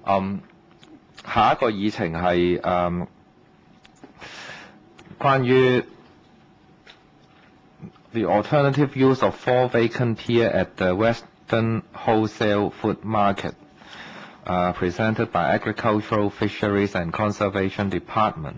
下一個議程係關於 The alternative use of 4 vacant pier at the Western Wholesale Food Market、presented by Agricultural, Fisheries and Conservation Department。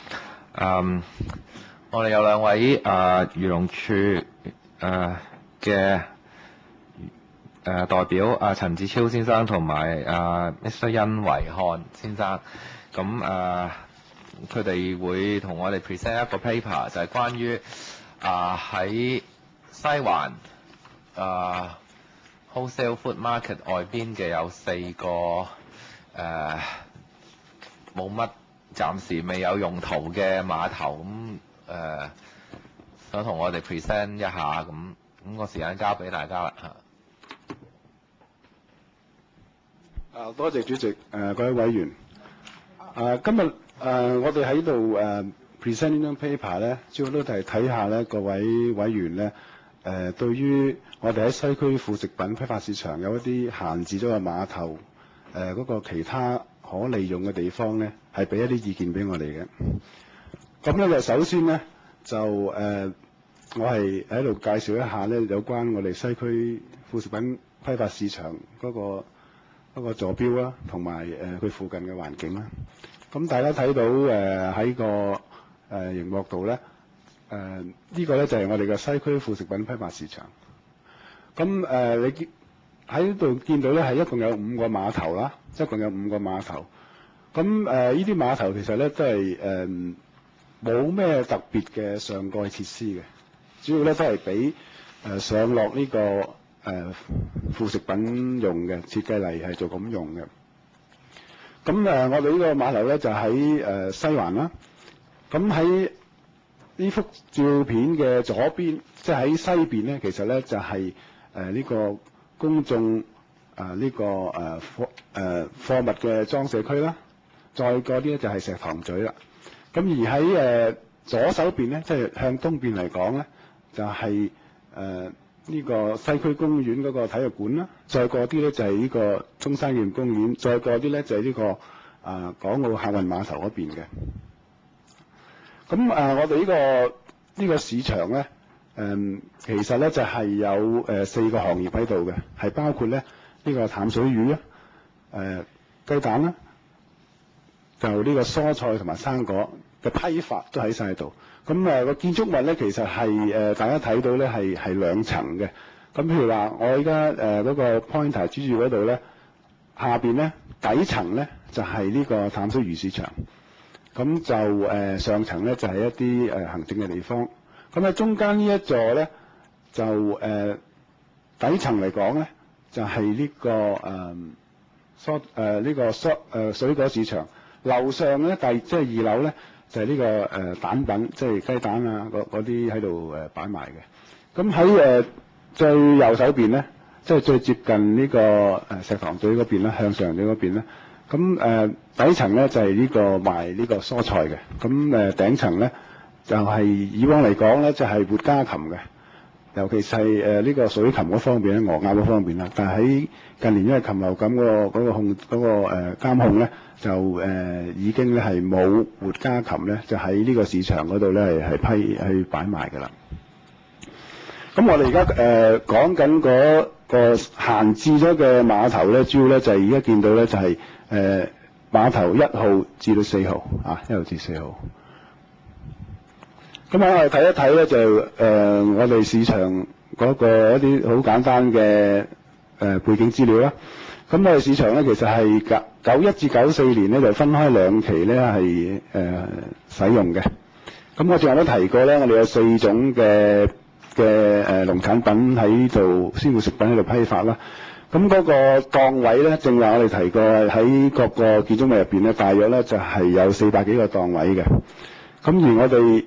我哋有兩位漁農處嘅代表陳志超先生同埋Mr. 殷維漢先生，咁佢哋會同我哋 present 一個 paper， 就係關於喺西環Wholesale Food Market 外邊嘅有4個冇乜暫時未有用途嘅碼頭，咁想同我哋 present 一下，咁個時間交俾大家啦嚇。 多謝主席，各位委員。今日我哋喺度present 呢張 paper 咧，主要都係睇下咧各位委員咧對於我哋喺西區副食品批發市場有一啲閒置咗嘅碼頭嗰個其他可利用嘅地方咧，係俾一啲意見俾我哋嘅。咁咧就首先咧就我係喺度介紹一下咧有關我哋西區副食品批發市場嗰個座標啦，同埋佢附近嘅環境啦。咁大家睇到喺個熒幕度咧，呢個咧就係我哋嘅西區副食品批發市場。咁你喺度見到咧係一共有5個碼頭啦，一共有5個碼頭。咁呢啲碼頭其實咧都係冇咩特別嘅上蓋設施嘅，主要咧都係俾上落呢個副食品用嘅，設計嚟係做咁用嘅。咁我哋呢個碼頭咧就喺西環啦。咁喺呢幅照片嘅左邊，即係喺西邊咧，其實咧就係呢個公眾呢個貨物嘅裝卸區啦。再過啲咧就係石塘咀啦。咁而喺左手邊咧，即係向東邊嚟講咧，就係呢個西區公園嗰個體育館啦。再過啲咧就係呢個中山紀念公園。再過啲咧就係呢個港澳客運碼頭嗰邊嘅。咁我哋呢個市場咧，其實咧就係有4個行業喺度嘅，係包括咧呢個淡水魚啊、雞蛋啦，就呢個蔬菜同埋生果嘅批發都喺晒度。咁個建築物咧其實係大家睇到咧係2層嘅。咁譬如話我而家嗰個 pointer 指住嗰度咧，下邊咧底層咧就係呢個淡水魚市場。咁就上層咧就係一啲行政嘅地方。咁喺中間呢一座咧就底層嚟講咧就係呢個水果市場。樓上咧即係2樓咧就係呢個蛋品，即係雞蛋啊嗰啲喺度擺賣嘅。咁喺最右手邊咧，即係最接近呢個石塘咀嗰邊啦，向上咀嗰邊咧。咁底層咧就係呢個賣呢個蔬菜嘅。咁頂層咧就係以往嚟講咧就係活家禽嘅，尤其係呢個水禽嗰方面咧，鵝鴨嗰方面啦。但係喺近年因為禽流感嗰個監控咧，就已經咧係冇活家禽咧，就喺呢個市場嗰度咧係去擺賣㗎啦。咁我哋而家講緊嗰個閒置咗嘅碼頭咧，主要咧就係而家見到咧就係碼頭1號至到4號1號至4號。咁我哋睇一睇咧就我哋市場嗰個一啲好簡單嘅背景資料啦。咁我哋市場咧其實係91至94年咧就分開2期咧係使用嘅。咁我最後都提過咧，我哋有4種嘅農產品喺度，鮮活食品喺度批發啦。咁嗰個檔位咧，正話我哋提過喺各個建築物入邊咧，大約咧就係有400幾個檔位嘅。咁而我哋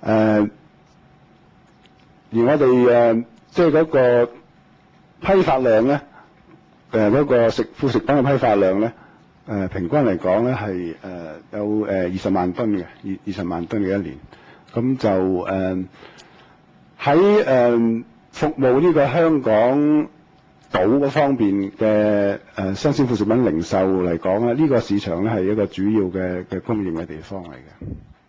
即係嗰個批發量咧，嗰個副食品嘅批發量咧，平均嚟講咧係有20萬噸嘅，20萬噸嘅一年。咁就喺服務呢個香港島嗰方面嘅新鮮副食品零售嚟講咧，呢個市場咧係一個主要嘅供應嘅地方嚟嘅。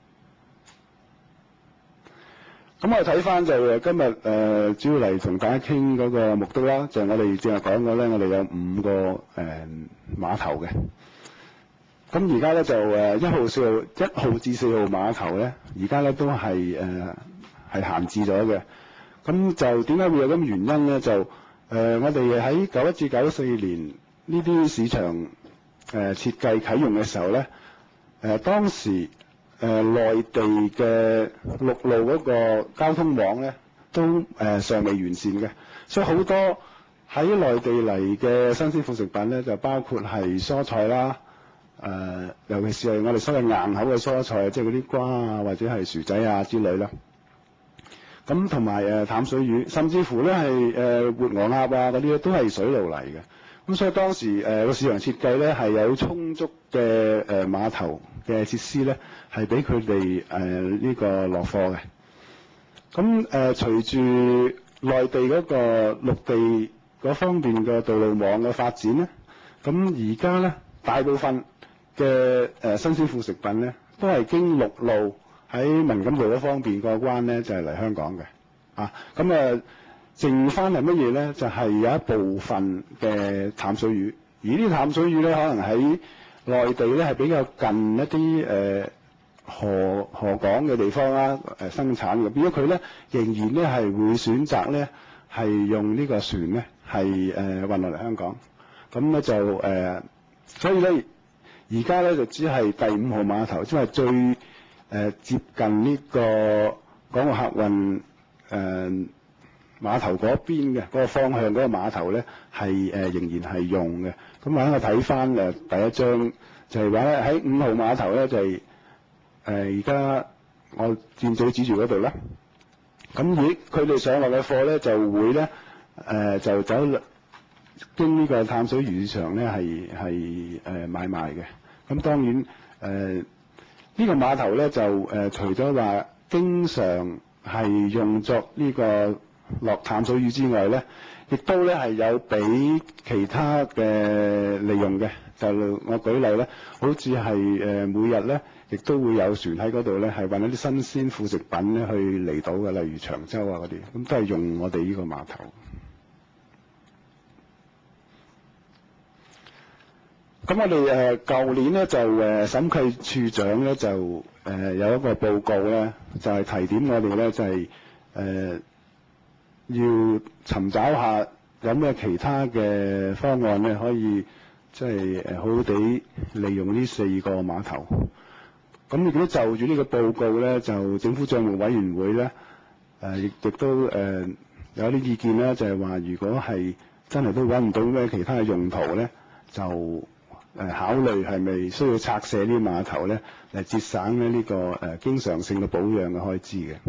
咁我哋睇翻就今日主要嚟同大家傾嗰個目的啦，就係我哋正係講過咧，我哋有5個碼頭嘅。咁而家咧就1號至4號碼頭咧，而家咧都係閒置咗嘅。咁就點解會有咁原因咧？就我哋喺91至94年呢啲市場設計啟用嘅時候咧，當時內地嘅陸路嗰個交通網咧都尚未完善嘅，所以好多喺內地嚟嘅新鮮副食品咧，就包括係蔬菜啦，尤其是係我哋所謂硬口嘅蔬菜，即係嗰啲瓜啊或者係薯仔啊之類啦。咁同埋淡水魚，甚至乎咧係活鵝鴨啊嗰啲咧都係水路嚟嘅。咁所以當時個市場設計咧係有充足嘅碼頭嘅設施咧，係俾佢哋呢個落貨嘅。咁隨住內地嗰個陸地嗰方面嘅道路網嘅發展咧，咁而家咧大部分嘅新鮮副食品咧都係經陸路喺文錦渡嗰方面過關咧，就係嚟香港嘅。咁剩翻係乜嘢咧？就係有一部分嘅淡水魚，而呢啲淡水魚咧，可能喺內地咧係比較近一啲河港嘅地方啦，生產嘅，變咗佢咧仍然咧係會選擇咧係用呢個船咧係運落嚟香港。咁咧就所以咧而家咧就只係第5號碼頭，即係最接近呢個港澳客運碼頭嗰邊嘅嗰個方向嗰個碼頭咧係仍然係用嘅。咁或者我睇翻第一張就係話咧喺5號碼頭咧就係而家我箭嘴指住嗰度啦。咁佢哋上落嘅貨咧就會咧就走經呢個淡水魚市場咧係買賣嘅。咁當然呢個碼頭咧就除咗話經常係用作呢個落淡水魚之外咧，亦都咧係有俾其他嘅利用嘅。就我舉例咧，好似係每日咧，亦都會有船喺嗰度咧，係運一啲新鮮副食品咧去離島嘅，例如長洲啊嗰啲，咁都係用我哋呢個碼頭。咁我哋舊年咧就審計處長咧就有一個報告咧，就係提點我哋咧就係要尋找下有咩其他嘅方案咧，可以即係好好地利用呢4個碼頭。咁亦都就住呢個報告咧，就政府帳目委員會咧亦都有啲意見咧，就係話如果係真係都揾唔到咩其他嘅用途咧，就考慮係咪需要拆卸呢啲碼頭咧，嚟節省咧呢個經常性嘅保養嘅開支嘅。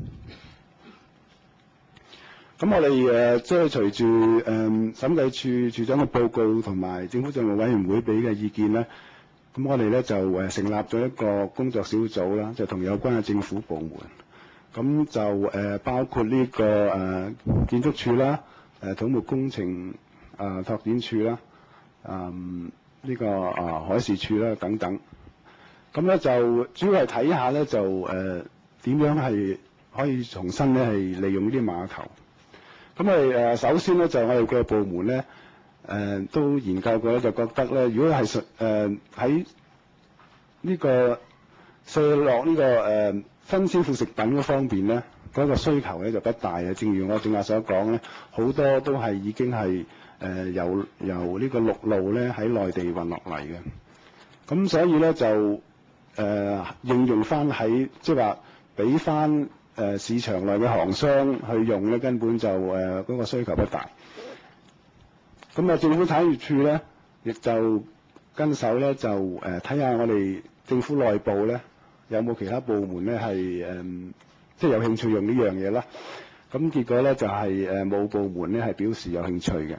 咁我哋即係隨住審計處處長嘅報告同埋政府帳目委員會俾嘅意見咧，咁我哋咧就成立咗一個工作小組啦，就同有關嘅政府部門，咁就包括呢個建築署啦、土木工程拓展署啦、呢個海事處啦等等。咁咧就主要係睇下咧就點樣係可以重新咧係利用呢啲碼頭。咁我哋首先咧就我哋嘅部門咧都研究過咧，就覺得咧如果係喺呢個卸落呢個新鮮副食品嗰方面咧，嗰個需求咧就不大嘅。正如我正話所講咧，好多都係已經係由呢個陸路咧喺內地運落嚟嘅。咁所以咧就應用翻喺即係話俾翻市場內嘅行商去用咧，根本就嗰個需求不大。咁政府產業署咧亦就跟手咧就睇下我哋政府內部咧有冇其他部門咧係即係有興趣用呢樣嘢啦。咁結果咧就係冇部門咧係表示有興趣嘅。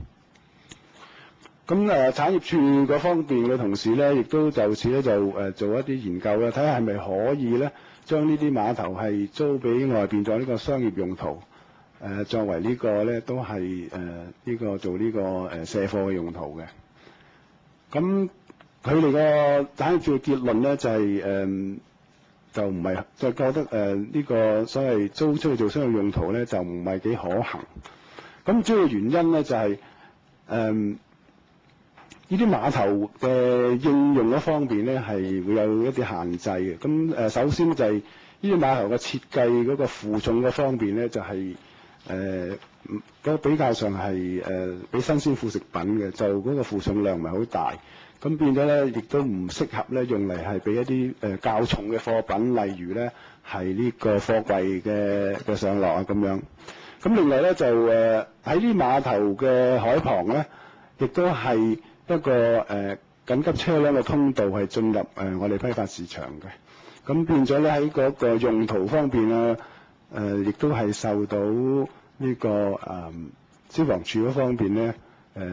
咁產業署嗰方面嘅同事咧，亦都就此咧就做一啲研究啦，睇下係咪可以咧將呢啲碼頭係租俾外邊做呢個商業用途， 作為呢個咧都係呢個做呢個卸貨嘅用途嘅。咁佢哋個簡要結論咧就係就唔係就覺得呢個所謂租出去做商業用途咧就唔係幾可行。咁主要原因咧就係呢啲碼頭嘅應用嗰方面咧係會有一啲限制嘅。咁首先就係呢啲碼頭嘅設計嗰個負重嗰方面咧就係嗰比較上係比新鮮副食品嘅，就嗰個負重量唔係好大。咁變咗咧，亦都唔適合咧用嚟係俾一啲較重嘅貨品，例如咧係呢個貨櫃嘅上落啊咁樣。咁另外咧就喺啲碼頭嘅海旁咧，亦都係一個緊急車輛嘅通道係進入我哋批發市場嘅。咁變咗咧喺嗰個用途方面啊，亦都係受到呢個消防處嗰方面咧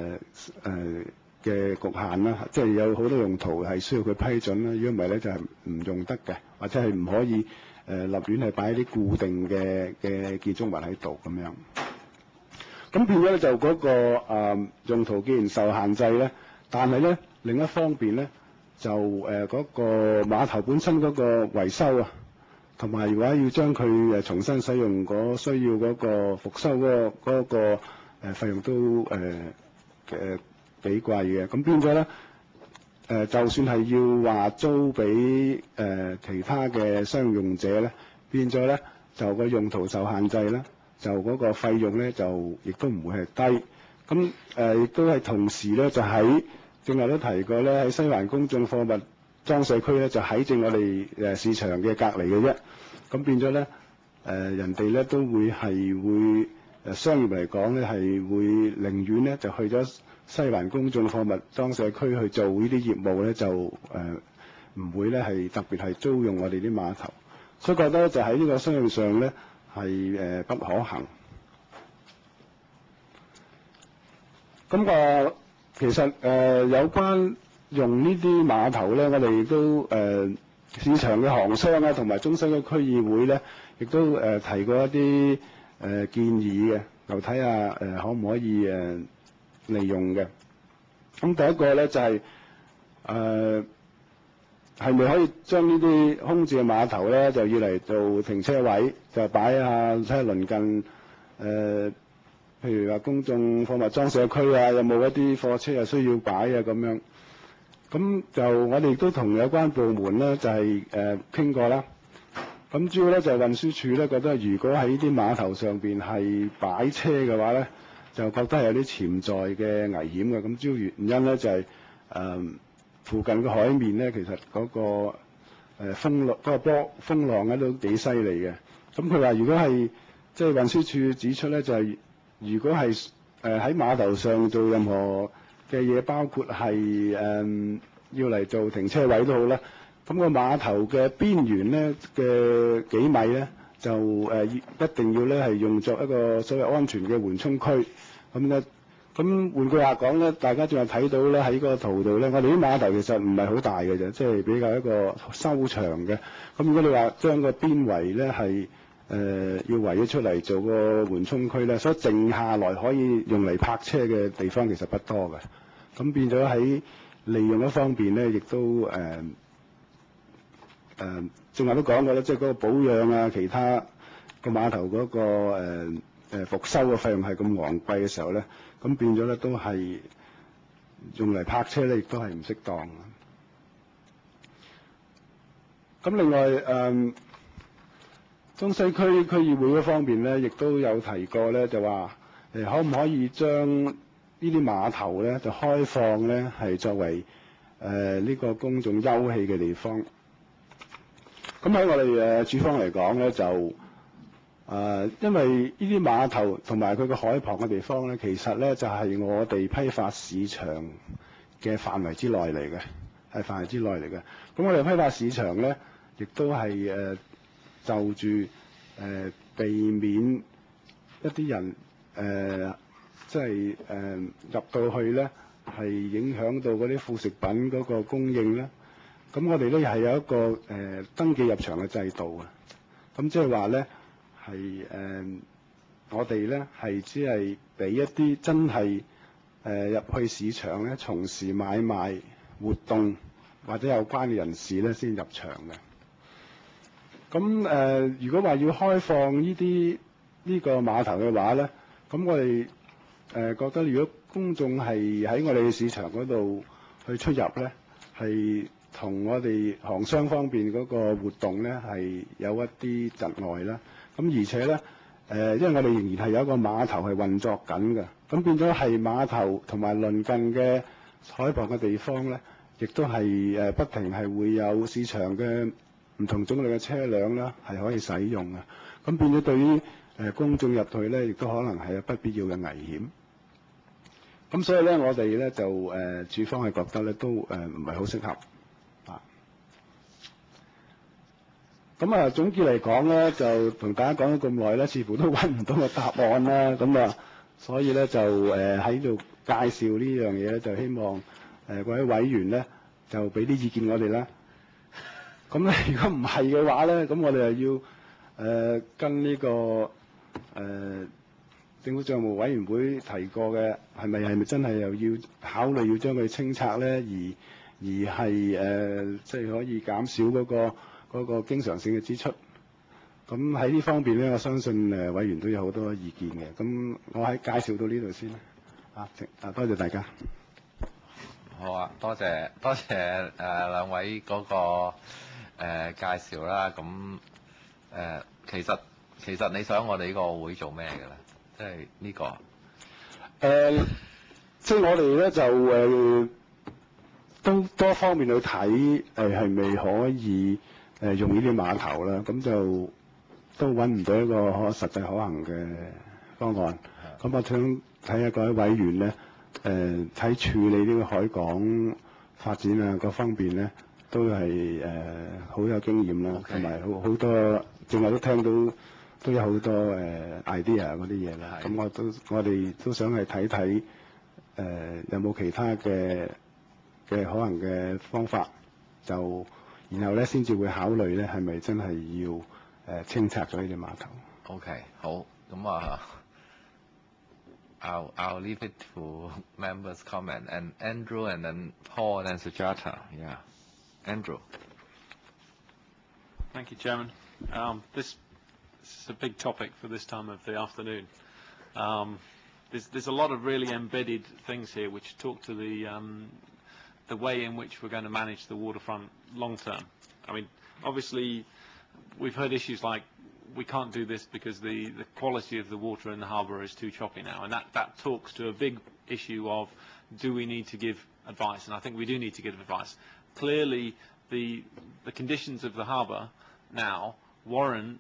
嘅局限啦，即係有好多用途係需要佢批准啦。如果唔係咧，就係唔用得嘅，或者係唔可以立亂係擺啲固定嘅建築物喺度咁樣。咁變咗咧就嗰個用途既然受限制咧，但係咧另一方面咧就嗰個碼頭本身嗰個維修啊，同埋如果要將佢重新使用需要嗰個復修嗰個費用都幾貴嘅。咁變咗咧就算係要話租俾其他嘅商用者咧，變咗咧就個用途受限制啦，就嗰個費用咧就亦都唔會係低。咁亦都係同時咧就喺正話都提過咧，喺西環公眾貨物裝卸區咧就喺正我哋市場嘅隔離嘅啫。咁變咗咧人哋咧都會商業嚟講咧係會寧願咧就去咗西環公眾貨物裝卸區去做呢啲業務咧，就唔會咧係特別係租用我哋啲碼頭，所以覺得就喺呢個商業上咧係不可行。咁其實有關用呢啲碼頭咧，我哋都市場嘅行商啊，同埋中西區區議會咧，亦都提過一啲建議嘅，就睇下可唔可以利用嘅。咁第一個咧就係係咪可以將呢啲空置嘅碼頭咧，就要嚟做停車位，就擺下睇下鄰近譬如話公眾貨物裝卸區啊，有冇一啲貨車係需要擺啊咁樣。咁就我哋都同有關部門咧就係傾過啦。咁主要咧就係運輸署咧覺得，如果喺呢啲碼頭上邊係擺車嘅話咧，就覺得係有啲潛在嘅危險嘅。咁主要原因咧就係附近嘅海面咧，其實嗰個風浪咧都幾犀利嘅。咁佢話如果係即係運輸署指出咧，就係如果係喺碼頭上做任何嘅嘢，包括係要嚟做停車位都好啦。咁個碼頭嘅邊緣咧嘅幾米咧，就一定要咧係用作一個所謂安全嘅緩衝區。咁換句話講咧，大家仲係睇到咧喺個圖度咧，我哋啲碼頭其實唔係好大嘅啫，即係比較一個修長嘅。咁如果你話將個邊圍咧係要圍咗出嚟做個緩衝區咧，所以剩下來可以用嚟泊車嘅地方其實不多嘅。咁變咗喺利用一方面咧，亦都正話都講過啦，即係嗰個保養啊，其他個碼頭嗰個復修嘅費用係咁昂貴嘅時候咧，咁變咗咧都係用嚟泊車咧，亦都係唔適當。咁另外中西區區議會嗰方面咧，亦都有提過咧，就話可唔可以將呢啲碼頭咧就開放咧，係作為呢個公眾休憩嘅地方。咁喺我哋署方嚟講咧，就因為呢啲碼頭同埋佢個海旁嘅地方咧，其實咧就係我哋批發市場嘅範圍之內嚟嘅，係範圍之內嚟嘅。咁我哋批發市場咧，亦都係就住避免一啲人即係入到去咧，係影響到嗰啲副食品嗰個供應咧。咁我哋咧係有一個登記入場嘅制度啊。咁即係話咧係我哋咧係只係俾一啲真係入去市場咧從事買賣活動或者有關嘅人士咧先入場嘅。咁如果話要開放呢個碼頭嘅話咧，咁我哋覺得如果公眾係喺我哋嘅市場嗰度去出入咧，係同我哋行商方面嗰個活動咧係有一啲窒礙啦。咁而且咧因為我哋仍然係有一個碼頭係運作緊嘅，咁變咗係碼頭同埋鄰近嘅海旁嘅地方咧，亦都係不停係會有市場嘅唔同種類嘅車輛啦，係可以使用嘅。咁變咗對於公眾入去咧，亦都可能係有不必要嘅危險。咁所以咧，我哋咧就署方係覺得咧都唔係好適合啊。咁啊，總結嚟講咧，就同大家講咗咁耐咧，似乎都揾唔到個答案啦。咁啊，所以咧就喺度介紹呢樣嘢咧，就希望各位委員咧就俾啲意見我哋啦。咁咧，如果唔係嘅話咧，咁我哋又要跟呢個政府帳務委員會提過嘅，係咪真係又要考慮要將佢清拆咧？而係即係可以減少嗰個經常性嘅支出。咁喺呢方面咧，我相信委員都有好多意見嘅。咁我喺介紹到呢度先啦。多謝大家。 好啊，多謝兩位嗰個介紹啦。咁其實你想我哋呢個會做咩嘅咧？即係呢個即係我哋咧就都多方面去睇係咪可以用呢啲碼頭啦。咁就都揾唔到一個實際可行嘅方案。咁我想睇下各位委員咧喺處理呢個海港發展啊各方面咧，都係好有經驗啦，同埋好多正話都聽到都有好多idea 嗰啲嘢啦。咁我哋都想係睇睇有冇其他嘅可能嘅方法，就然後咧先至會考慮咧係咪真係要清拆咗呢啲碼頭。 OK， 好，咁啊。I'll leave it to members' comment, and Andrew, and then Paul, and then Sujata. Yeah, Andrew. Thank you, Chairman. This is a big topic for this time of the afternoon. There's a lot of really embedded things here which talk to the way in which we're going to manage the waterfront long term. I mean, obviously, we've heard issues like we can't do this because the quality of the water in the harbour is too choppy now, and that talks to a big issue of do we need to give advice, and I think we do need to give advice. Clearly the conditions of the harbour now warrant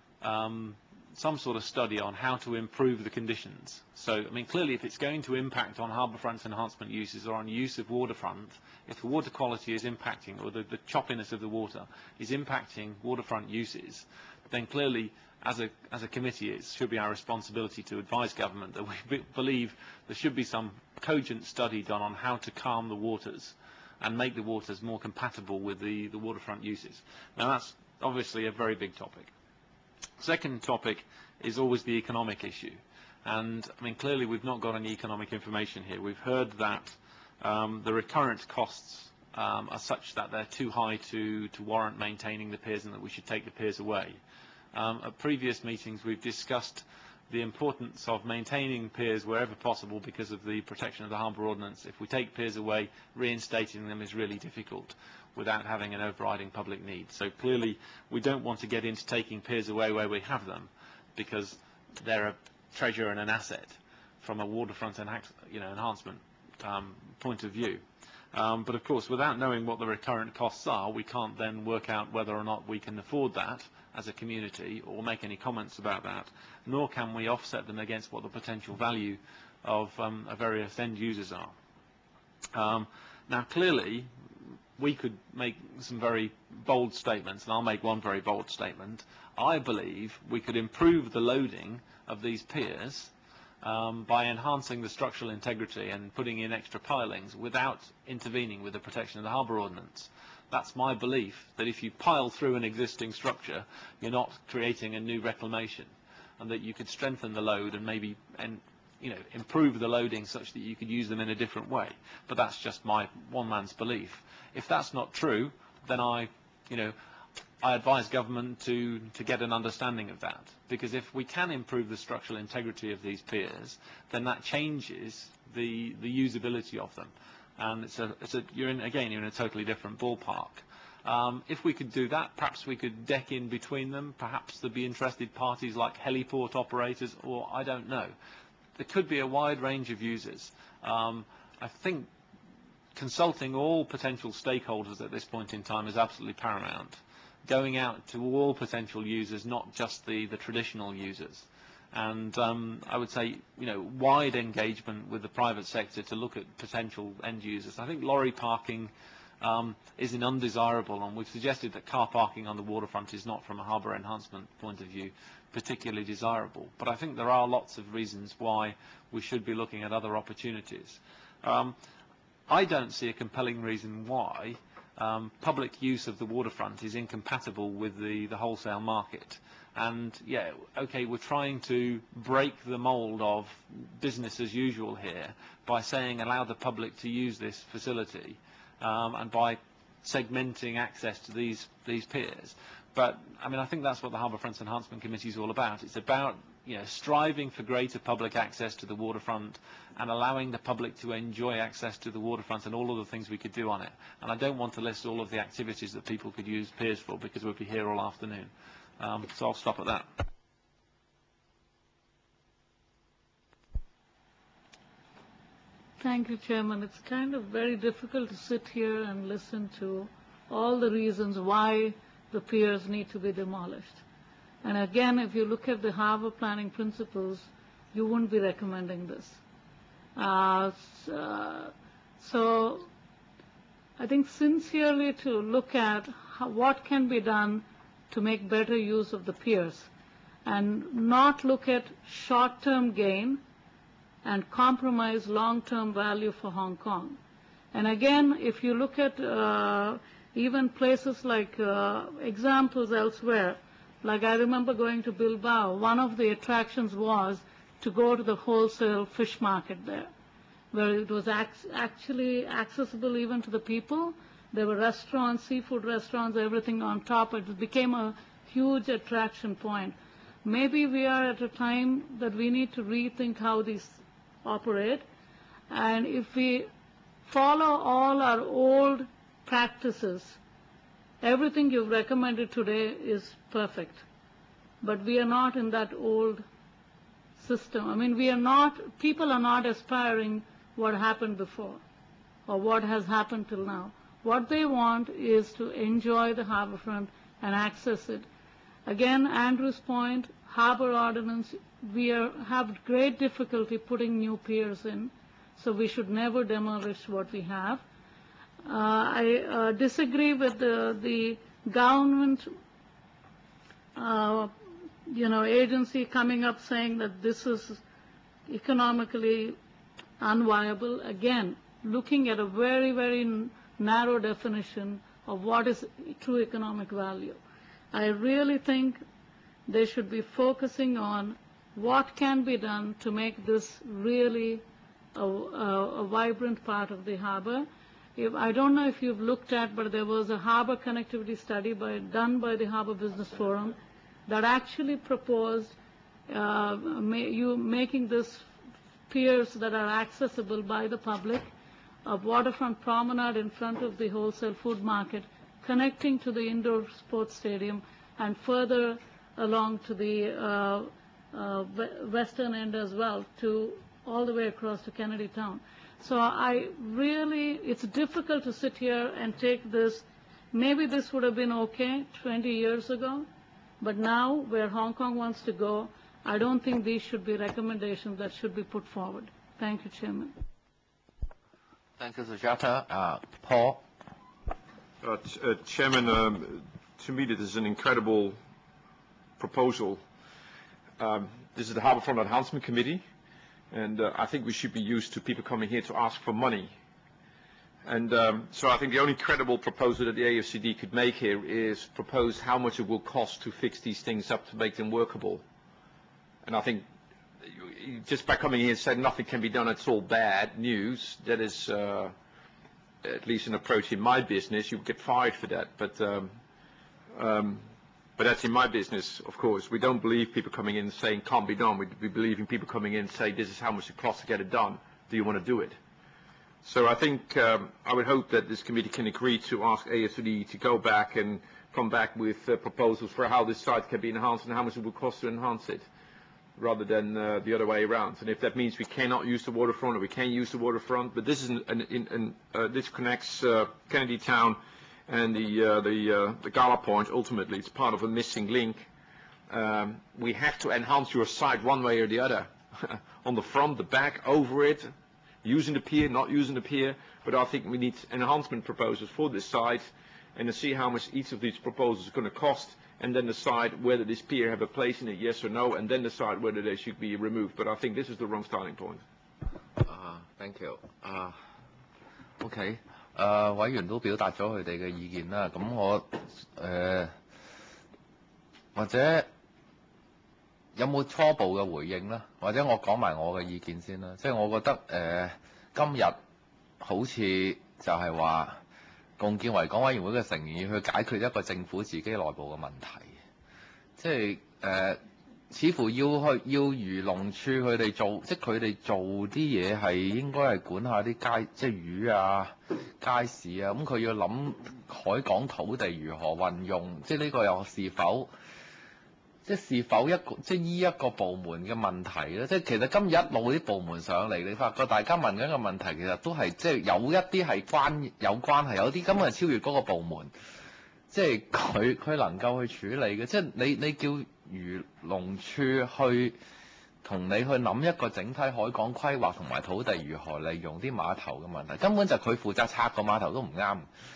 some sort of study on how to improve the conditions. So, I mean, clearly if it's going to impact on harbourfront enhancement uses or on use of waterfront, if the water quality is impacting or the choppiness of the water is impacting waterfront uses, then clearly as a committee it should be our responsibility to advise government that we believe there should be some cogent study done on how to calm the waters and make the waters more compatible with the waterfront uses. Now that's obviously a very big topic. Second topic is always the economic issue, and I mean clearly we've not got any economic information here. We've heard that the recurrent costs are such that they're too high to warrant maintaining the piers and that we should take the piers away. At previous meetings we've discussed the importance of maintaining piers wherever possible because of the protection of the harbour ordinance. If we take piers away, reinstating them is really difficult without having an overriding public need. So clearly we don't want to get into taking piers away where we have them because they're a treasure and an asset from a waterfront enhancement point of view. But of course, without knowing what the recurrent costs are, we can't then work out whether or not we can afford that as a community or make any comments about that, nor can we offset them against what the potential value of various end users are. Now clearly we could make some very bold statements, and I'll make one very bold statement. I believe we could improve the loading of these piers by enhancing the structural integrity and putting in extra pilings without intervening with the protection of the harbour ordinance. That's my belief, that if you pile through an existing structure, you're not creating a new reclamation. and that you could strengthen the load and maybe improve the loading such that you could use them in a different way. But that's just my one man's belief. If that's not true, then I advise government to get an understanding of that, because if we can improve the structural integrity of these piers, then that changes the usability of them, and you're in a totally different ballpark. If we could do that, perhaps we could deck in between them. Perhaps there'd be interested parties like heliport operators, or I don't know. There could be a wide range of users. I think consulting all potential stakeholders at this point in time is absolutely paramount. Going out to all potential users, not just the traditional users. And I would say, wide engagement with the private sector to look at potential end users. I think lorry parking is an undesirable, and we've suggested that car parking on the waterfront is not, from a harbour enhancement point of view, particularly desirable. But I think there are lots of reasons why we should be looking at other opportunities. I don't see a compelling reason why public use of the waterfront is incompatible with the wholesale market. And yeah, okay, we're trying to break the mold of business as usual here by saying allow the public to use this facility, and by segmenting access to these piers. But I mean, I think that's what the Harbour Fronts Enhancement Committee is all about. It's about striving for greater public access to the waterfront and allowing the public to enjoy access to the waterfront and all of the things we could do on it. And I don't want to list all of the activities that people could use piers for, because we'll be here all afternoon. So I'll stop at that. Thank you, Chairman. It's kind of very difficult to sit here and listen to all the reasons why the piers need to be demolished. And again, if you look at the harbour planning principles, you wouldn't be recommending this. So I think sincerely to look at what can be done to make better use of the piers and not look at short-term gain and compromise long-term value for Hong Kong. And again, if you look at even places like examples elsewhere, like I remember going to Bilbao, one of the attractions was to go to the wholesale fish market there, where it was actually accessible even to the people. There were restaurants, seafood restaurants, everything on top. It became a huge attraction point. Maybe we are at a time that we need to rethink how these operate. And if we follow all our old practices, everything you've recommended today is perfect. But we are not in that old system. I mean, people are not aspiring what happened before or what has happened till now. What they want is to enjoy the harbourfront and access it. Again, Andrew's point, harbour ordinance, we have great difficulty putting new piers in, so we should never demolish what we have. I disagree with the government agency coming up saying that this is economically unviable. Again, looking at a very, very narrow definition of what is true economic value. I really think they should be focusing on what can be done to make this really a vibrant part of the harbour. I don't know if you've looked at, but there was a harbour connectivity study done by the Harbour Business Forum that actually proposed making this piers that are accessible by the public, a waterfront promenade in front of the wholesale food market, connecting to the indoor sports stadium, and further along to the western end as well, to all the way across to Kennedy Town. So it's difficult to sit here and take this. Maybe this would have been okay 20 years ago, but now where Hong Kong wants to go, I don't think these should be recommendations that should be put forward. Thank you, Chairman. Thank you, Sujata. Paul? Chairman, to me this is an incredible proposal. This is the Harbourfront Enhancement Committee, and I think we should be used to people coming here to ask for money. And so I think the only credible proposal that the AFCD could make here is propose how much it will cost to fix these things up to make them workable. And I think just by coming here and saying nothing can be done, it's all bad news, that is at least an approach in my business. You get fired for that. But that's in my business, of course. We don't believe people coming in and saying can't be done. We believe in people coming in and saying this is how much it costs to get it done. Do you want to do it? So I think I would hope that this committee can agree to ask ASD to go back and come back with proposals for how this site can be enhanced and how much it will cost to enhance it, rather than the other way around. And if that means we cannot use the waterfront or we can use the waterfront, but this is this connects Kennedy Town and the Gala Point. Ultimately, it's part of a missing link. We have to enhance your site one way or the other, on the front, the back, over it, using the pier, not using the pier. But I think we need enhancement proposals for this site, and to see how much each of these proposals is going to cost, and then decide whether this pier have a place in it, yes or no, and then decide whether they should be removed. But I think this is the wrong starting point. Thank you. OK，委員都表達咗佢哋嘅意見啦。咁我或者有冇初步嘅回應啦？或者我講埋我嘅意見先啦。即係我覺得今日好似就係話共建維港委員會嘅成員要去解決一個政府自己內部嘅問題，即係似乎要漁農處佢哋做，即係佢哋做啲嘢係應該係管下啲街，即係魚啊、街市啊，咁佢要諗海港土地如何運用，即係呢個又是否一個即係依一個部門嘅問題咧？即係其實今日一路啲部門上嚟，你發覺大家問緊嘅問題其實都係即係有一啲係有關係，有啲根本係超越嗰個部門，即係佢能夠去處理嘅。即係你叫漁農處去同你去諗一個整體海港規劃同埋土地如何利用啲碼頭嘅問題，根本就佢負責拆個碼頭都唔啱。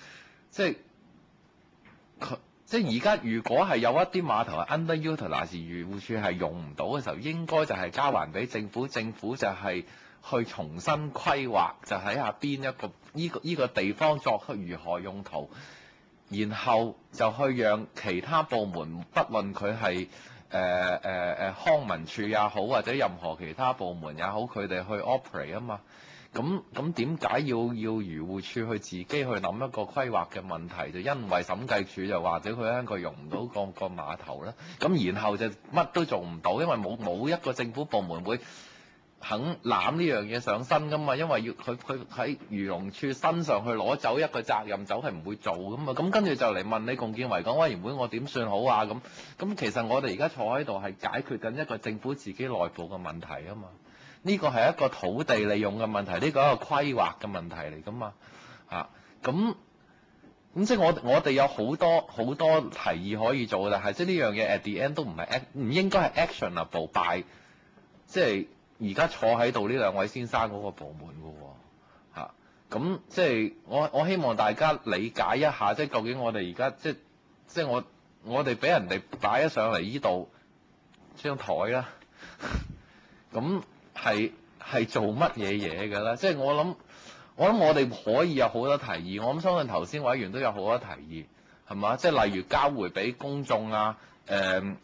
即係而家如果係有一啲碼頭係 underutilized，漁護署係用唔到嘅時候，應該就係交還俾政府，政府就係去重新規劃，就睇下邊一個呢個地方作如何用途，然後就去讓其他部門，不論佢係康文署也好，或者任何其他部門也好，佢哋去 operate 啊嘛。咁點解要漁護署去自己去諗一個規劃嘅問題？就因為審計署就或者佢香港用唔到個碼頭咧，咁然後就乜都做唔到，因為冇一個政府部門會肯攬呢樣嘢上身噶嘛，因為要佢喺漁農處身上去攞走一個責任走係唔會做噶嘛，咁跟住就嚟問你共建維港委員會我點算好啊？咁其實我哋而家坐喺度係解決緊一個政府自己內部嘅問題啊嘛。呢個係一個土地利用嘅問題，呢個係一個規劃嘅問題嚟㗎嘛，咁即係我哋有好多提議可以做，但係即係呢樣嘢 at the end 都唔應該係 actionable by 即係而家坐喺度呢兩位先生嗰個部門㗎喎，咁即係我希望大家理解一下，即係究竟我哋而家即係我哋俾人哋擺咗上嚟呢度張台啦，咁。係做乜嘢㗎啦？即係我諗我哋可以有好多提議，我諗相信頭先委員都有好多提議，係嘛？即係例如交回俾公眾啊，但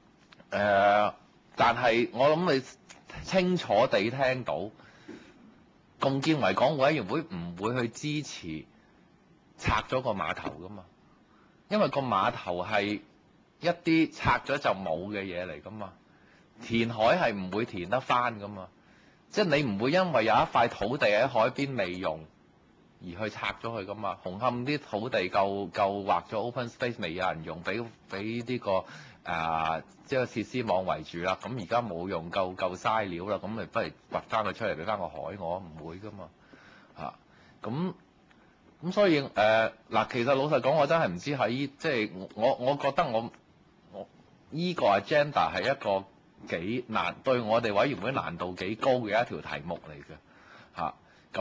係我諗你清楚地聽到，共建維港委員會唔會去支持拆咗個碼頭㗎嘛？因為個碼頭係一啲拆咗就冇嘅嘢嚟㗎嘛。填海係唔會填得翻㗎嘛，即係你唔會因為有一塊土地喺海邊未用而去拆咗佢㗎嘛。紅磡啲土地夠劃咗 open space 未有人用，俾呢個即係設施網圍住啦。咁而家冇用夠嘥料啦，咁咪不如掘翻佢出嚟俾翻個海我，唔會㗎嘛咁所以其實老實講，我真係唔知喺即係我覺得我依個 agenda 係一個幾難對我哋委員會難度幾高嘅一條題目嚟嘅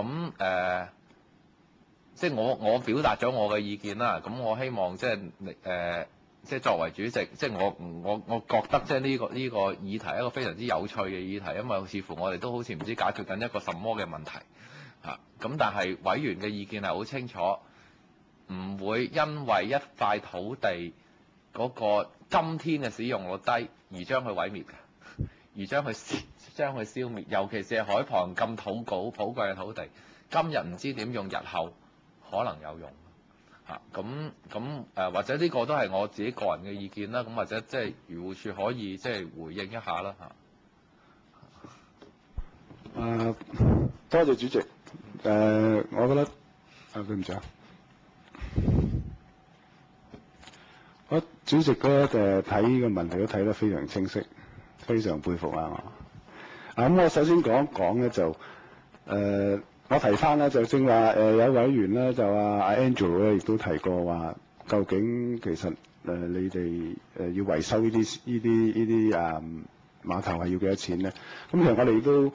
即係我表達咗我嘅意見啦。咁我希望即係作為主席，即係我覺得即係呢個議題一個非常之有趣嘅議題，因為似乎我哋都好似唔知解決緊一個什麼嘅問題咁但係委員嘅意見係好清楚，唔會因為一塊土地嗰個今天嘅使用率低而將佢毀滅嘅。 而將佢消滅，尤其是係海旁咁寶貴嘅土地，今日唔知點用，日後可能有用嚇。或者呢個都係我自己個人嘅意見啦。咁或者即係漁護署可以即係回應一下啦嚇。 多謝主席。我覺得對唔住啊。我主席嗰睇呢個問題都睇得非常清晰，非常佩服啊！咁我首先講一講咧，就我提翻咧，就正話有委員咧就阿 Angel 咧亦都提過話，究竟其實你哋要維修呢啲碼頭係要幾多錢咧？咁其實我哋都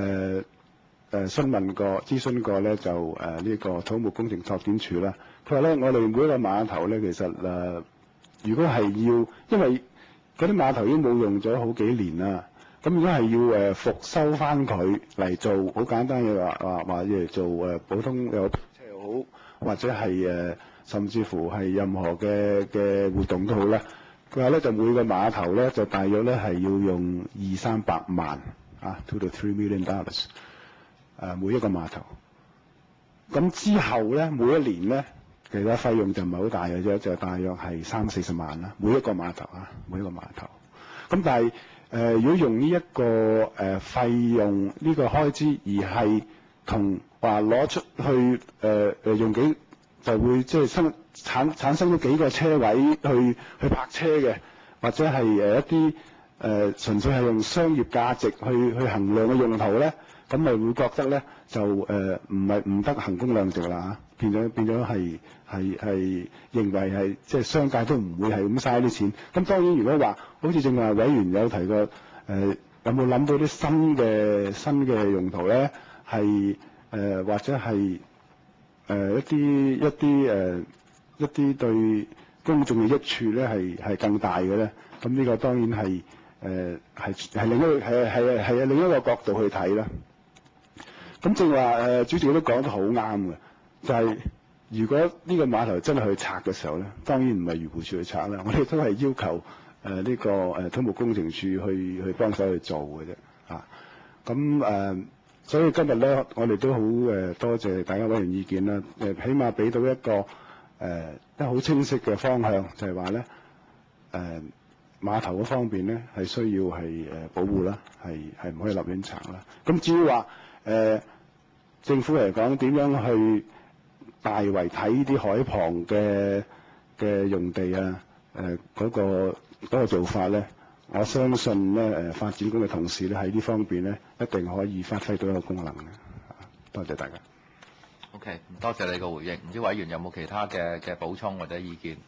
諮詢過咧，就呢個土木工程拓展署啦。佢話咧，我哋每一個碼頭咧，其實如果係要，因為嗰啲碼頭已經冇用咗好幾年啦，咁如果係要復修翻佢嚟做，好簡單嘅話嚟做普通有車又好，或者係甚至乎係任何嘅活動都好啦。佢話咧，就每個碼頭咧就大約咧係要用200-300萬$2 to $3 million，每一個碼頭。咁之後咧，每一年咧，其實費用就唔係好大嘅啫，就大約係30-40萬啦，每一個碼頭啊，每一個碼頭。咁但係如果用呢一個費用呢個開支，而係同話攞出去用幾就會即係產生咗幾個車位去泊車嘅，或者係一啲純粹係用商業價值去衡量嘅用途咧，咁咪會覺得咧就唔得衡工量值啦嚇，變咗係認為係即係商界都唔會係咁嘥啲錢。咁當然如果話好似正話委員有提過有冇諗到啲新嘅用途咧，係或者係一啲對公眾嘅益處咧係更大嘅咧，咁呢個當然係另一個角度去睇啦。咁正話主席都講得好啱嘅，就係如果呢個碼頭真係去拆嘅時候咧，當然唔係漁護署去拆啦，我哋都係要求呢個土木工程署去幫手去做嘅啫啊。咁所以今日咧，我哋都好多謝大家委員意見啦。起碼俾到一個好清晰嘅方向，就係話咧碼頭嗰方面咧係需要係保護啦，係唔可以立亂拆啦。咁至於話政府嚟講點樣去大圍睇呢啲海旁嘅用地啊？嗰個做法咧，我相信咧發展局嘅同事咧喺呢方面咧一定可以發揮到一個功能嘅。多謝大家。 OK， 多謝你個回應。唔知委員有冇其他嘅補充或者意見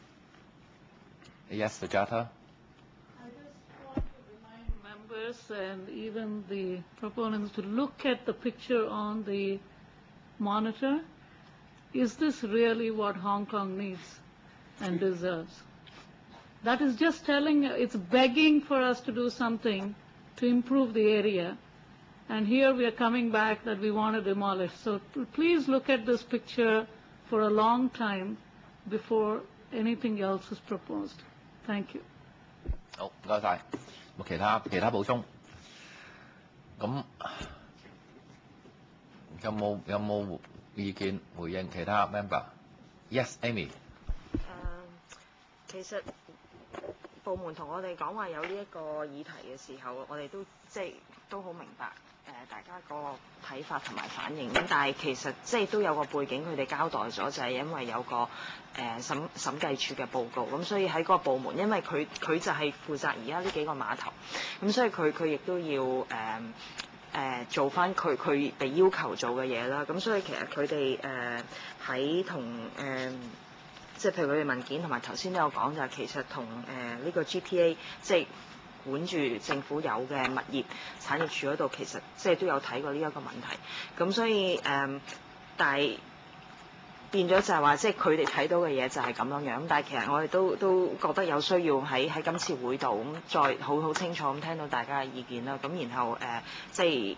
？Yes, Sujata. I just want to remind members and even the proponents to look at the picture on the monitor. Is this really what Hong Kong needs and deserves? That is just telling, it's begging for us to do something to improve the area. And here we are coming back that we want to demolish. So please look at this picture for a long time before anything else is proposed. Thank you. 好，唔該晒。其他補充？咁有冇意見回應其他 member？Yes, Amy。 其實部門同我哋講話有呢一個議題嘅時候，我哋都都好明白大家個睇法同埋反應。咁但係其實都有個背景，佢哋交代咗，就係因為有個審計署嘅報告，咁所以喺個部門，因為佢就係負責而家呢幾個碼頭，咁所以佢亦都要做翻佢被要求做嘅嘢啦。咁所以其實佢哋喺同即係譬如佢哋文件同埋頭先都有講，就係其實同呢個 GPA 即係管住政府有嘅物業產業署嗰度，其實都有睇過呢一個問題。咁所以但係變咗就係話，即係佢哋睇到嘅嘢就係咁樣樣。咁但係其實我哋都覺得有需要喺今次會度咁再好清楚咁聽到大家嘅意見啦。咁然後即係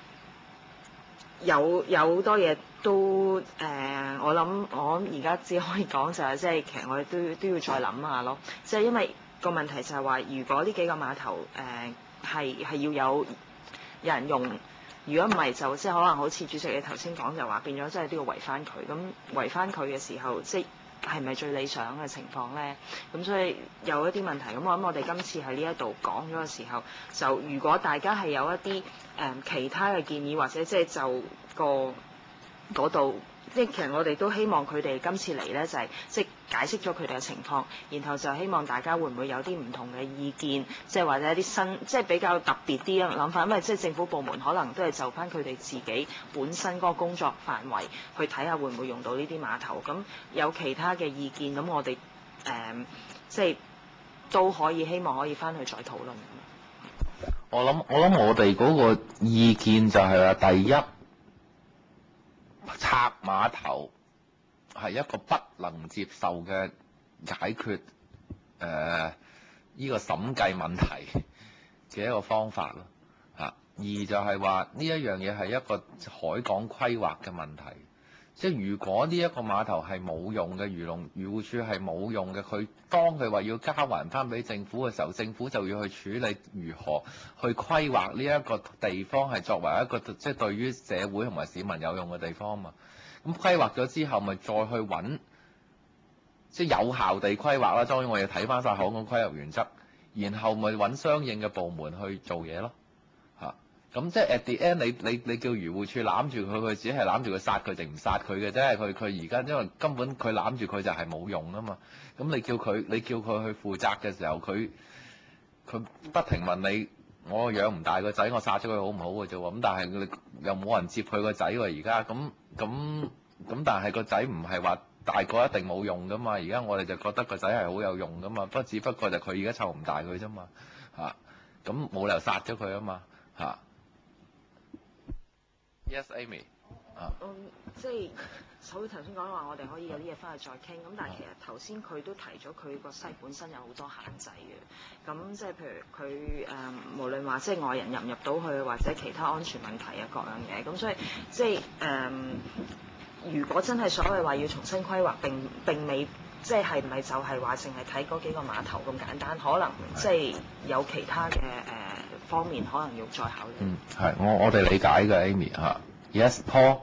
有好多嘢都我諗而家只可以講就係即係其實我哋都要再諗下咯。即係因為個問題就係話，如果呢幾個碼頭係要有人用。如果唔係就即係可能好似主席你頭先講就話變咗真係都要圍翻佢，咁圍翻佢嘅時候即係咪最理想嘅情況咧？咁所以有一啲問題，咁我諗我哋今次喺呢一度講咗嘅時候，就如果大家係有一啲其他嘅建議或者即係就個嗰度。即係其實我哋都希望佢哋今次嚟咧，就係即係解釋咗佢哋嘅情況，然後就希望大家會唔會有啲唔同嘅意見，即係或者一啲新即係比較特別啲嘅諗法，因為即係政府部門可能都係就翻佢哋自己本身嗰個工作範圍去睇下會唔會用到呢啲碼頭。咁有其他嘅意見，咁我哋即係都可以希望可以翻去再討論。 我諗我哋嗰個意見就係話，第一，拆碼頭係一個不能接受嘅解決呢個審計問題嘅一個方法咯嚇。二就係話呢一樣嘢係一個海港規劃嘅問題，即係如果呢一個碼頭係冇用嘅，漁護署係冇用嘅，當佢話要交還翻俾政府嘅時候，政府就要去處理如何去規劃呢一個地方係作為一個即係對於社會同埋市民有用嘅地方嘛。咁規劃咗之後，咪再去揾即係有效地規劃啦。當然我要睇翻晒海港規劃原則，然後咪揾相應嘅部門去做嘢咯嚇。咁即係 at the end，你叫漁護署攬住佢，佢只係攬住佢殺佢定唔殺佢嘅啫。佢而家因為根本佢攬住佢就係冇用啊嘛。咁你叫佢去負責嘅時候，佢不停問你，我養唔大個仔，我殺咗佢好唔好嘅啫喎。咁但係你又冇人接佢個仔喎，而家但係個仔唔係話大個一定冇用噶嘛。而家我哋就覺得個仔係好有用噶嘛，只不過就佢而家湊唔大佢啫嘛嚇。咁冇理由殺咗佢啊嘛嚇。Yes, Amy。 即係好似頭先講話，我哋可以有啲嘢翻去再傾。咁但係其實頭先佢都提咗佢個西本身有好多限制嘅。咁即係譬如佢無論話即係外人入唔入到去，或者其他安全問題啊各樣嘢。咁所以即係如果真係所謂話要重新規劃，並未即係唔係就係話淨係睇嗰幾個碼頭咁簡單，可能即係有其他嘅方面可能要再考慮。 係我哋理解嘅 Amy 嚇。Yes, Paul.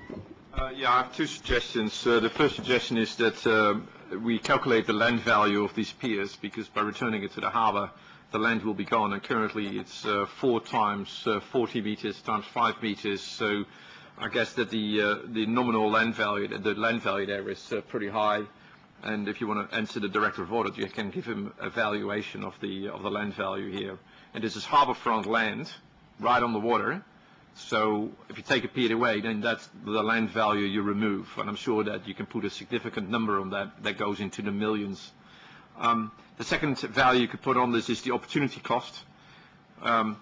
Yeah, I have two suggestions. The first suggestion is that we calculate the land value of these piers, because by returning it to the harbour, the land will be gone, and currently it's 4 times 40 meters times 5 meters. So I guess that the nominal land value, the land value there is pretty high. And if you want to answer the Director of Audit, you can give him a valuation of the land value here. And this is harbourfront land, right on the water. So if you take a pier away, then that's the land value you remove. And I'm sure that you can put a significant number on that goes into the millions. The second value you could put on this is the opportunity cost. How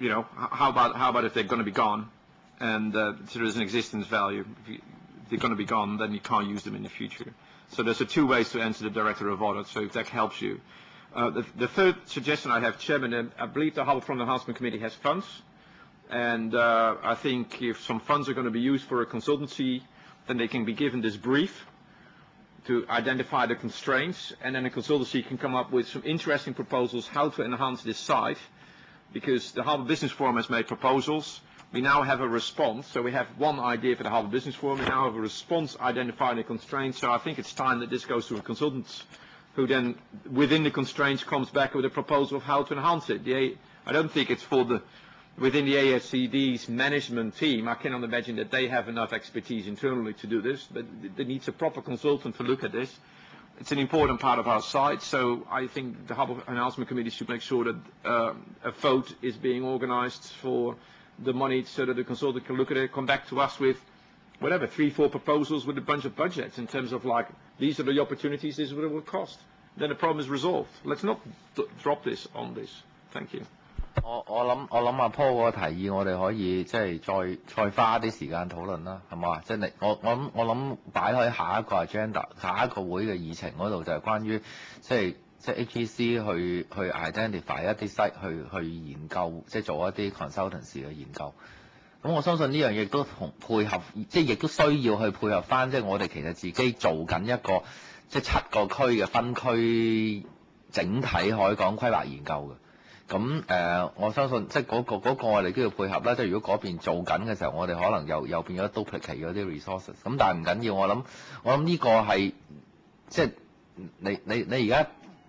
about if they're going to be gone, and so there's an existence value. If they're going to be gone, then you can't use them in the future. So there's 2 ways to answer the Director of Audit, so if that helps you. The third suggestion I have, Chairman, I believe the Harbourfront Enhancement Committee has funds. And I think if some funds are going to be used for a consultancy, then they can be given this brief to identify the constraints, and then the consultancy can come up with some interesting proposals how to enhance this site, because the Harbour Business Forum has made proposals. We now have a response, so we have one idea for the Harbour Business Forum. We now have a response identifying the constraints, so I think it's time that this goes to a consultant who then, within the constraints, comes back with a proposal of how to enhance it. I don't think it's within the ASCD's management team. I cannot imagine that they have enough expertise internally to do this, but there needs a proper consultant to look at this. It's an important part of our site, so I think the Harbour Enhancement Committee should make sure that a vote is being organised for the money so that the consultant can look at it, come back to us with whatever, 3-4 proposals with a bunch of budgets in terms of like, these are the opportunities, this is what it will cost. Then the problem is resolved. Let's not drop this on this. Thank you. 我諗阿 Paul 嗰個提議，我哋可以即係再花啲時間討論啦，係嘛？即係我諗擺喺下一個 agenda、下一個會嘅議程嗰度，就係關於即係 HEC 去 identify 一啲 site 去研究，即係做一啲 consultancy 嘅研究。咁我相信呢樣嘢都配合，即係亦都需要去配合翻，即係我哋其實自己做緊一個即係7個區嘅分區整體海港規劃研究嘅。 咁我相信即係嗰個我哋都要配合啦。即係如果嗰邊做緊嘅時候，我哋可能又變咗 duplicate 嗰啲 resources。咁但係唔緊要，我諗呢個係即係你而家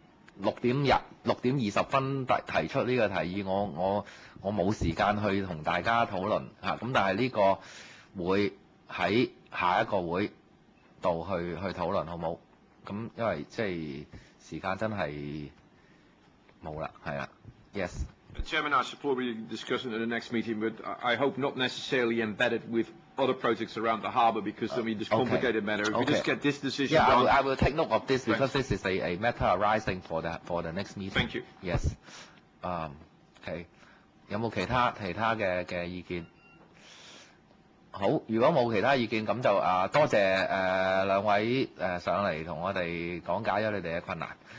6:20提出呢個提議，我冇時間去同大家討論嚇。咁但係呢個會喺下一個會度去討論，好冇？咁因為即係時間真係冇啦，係啦。Yes. Chairman, I support we discuss it at the next meeting, but I hope not necessarily embedded with other projects around the harbour because, I mean, this complicated matter. If we just get this decision done. I will take note of this because this is a matter arising for the next meeting. Thank you. Yes. OK. 有冇其他嘅意見？好，如果冇其他意見，咁就多謝兩位上嚟同我哋講解咗你哋嘅困難。